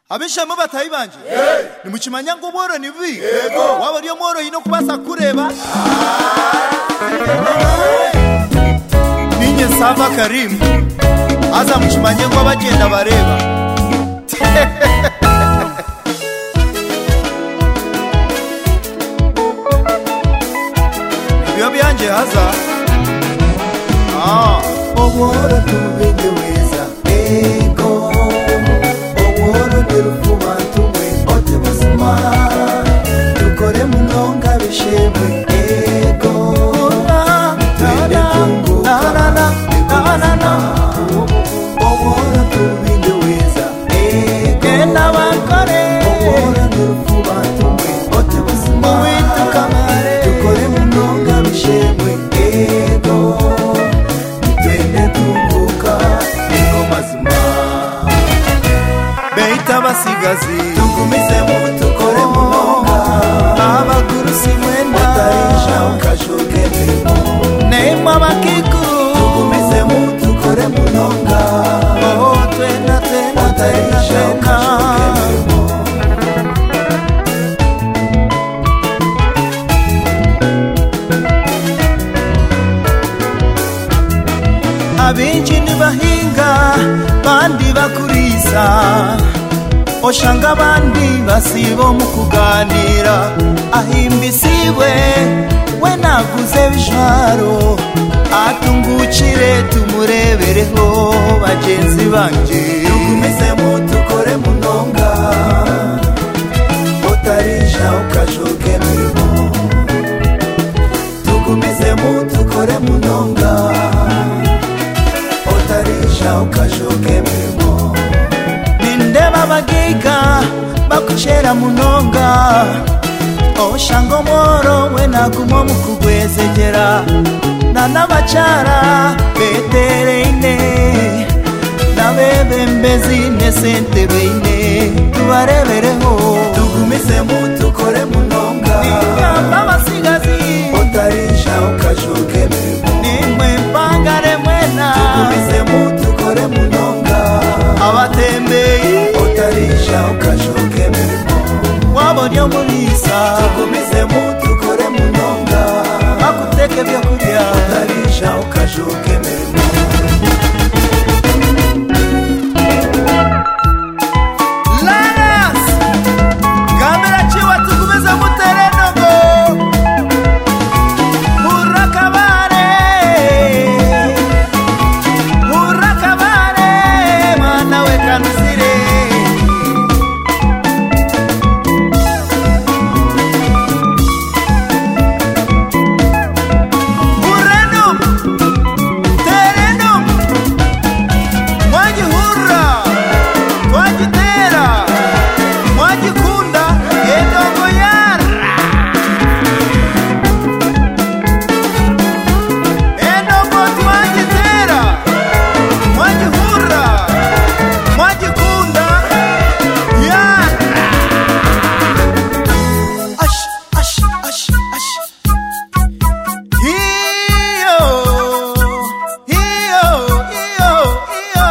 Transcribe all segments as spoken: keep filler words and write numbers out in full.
abishamo batayi banje nimukimanya ngo mworo ni bibi waba riyo mworo hino kubasa kureba ninye Sava Karim aza mukimanye ngo abagenda bareba biyo byanje haza ah Oworo tubinde weza ego Oworo derufuba tumwe ote basima Tukore munonga bishemwe ego Twende tunguka Oworo tubinde weza ego Kena wakore Oworo derufuba tumwe ote basima Mwitu kamare Tukore munonga bishemwe ego Beita basigazi Tugumize mutu kore munonga abagurusi mwenda Matarisha ukashuke mimo Neima bakiku Tugumize mutu kore munonga Oh twena twena Matarisha ukashuke mimo Abinji nibahinga bandi bakurisa Oshanga bandi basibo mukuganira Ahimbisiwe we naguze bijwaro Atungukire tumurebereho bagenzi banje Tugumize mutu kore munonga Matarisha ukashuke mimo Tugumize mutu kore munonga Matarisha ukashuke mimo Nindeba bagiga bakuchera munonga Oshango moro we nagumo mukugwezegera Nana bachara betereine Nabebe mbezi nesente beine Tubarebereho Tugumize mutu kore munonga Ninyamba basigazi Matarisha ukashuke mimo Nimwe mpangare mwena Tugumize mutu kore munonga Abatembei Matarisha ukashuke mimo Wabonyo mulisa Tugumize mutu kore munonga Bakuteke vya kurya Matarisha ukashuke mimo Lanas Kamera chiwa tukumeze muterenogo Murakabare Murakabare Mana we kanusire Murenum Terenum Mwanji hurra Mwanji tera Mwanji kunda Edongo yara Edongo mwanji tera Mwanji hurra Mwanji kunda Yara Ash, ash, ash, ash Hiyo Hiyo Hiyo Hiyo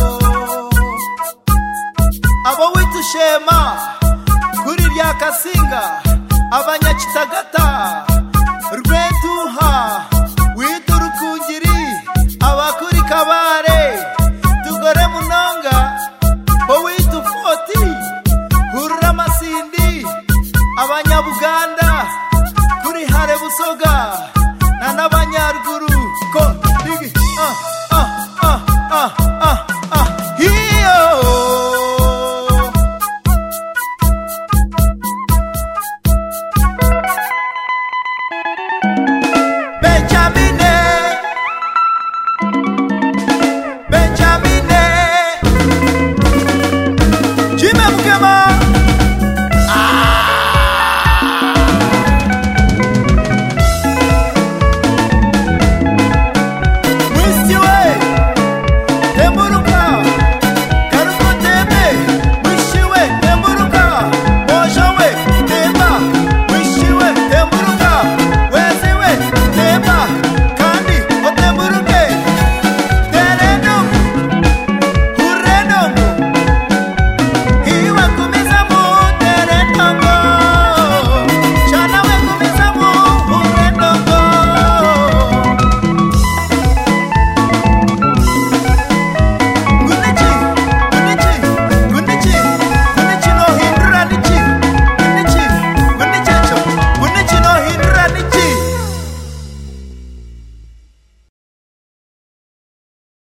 Abo witu shema Kuri rya kasinga Abanyakitagata Rwetuha Witu rukungiri Abakuri kabare Tugore munonga Bo witu foti Hurra masindi Abanyabuganda Kuri hare busoga Na n'abanyaruguru Ko digi Ah ah ah ah ah ah Hiyo Benjamine Benjamine Jime Mukema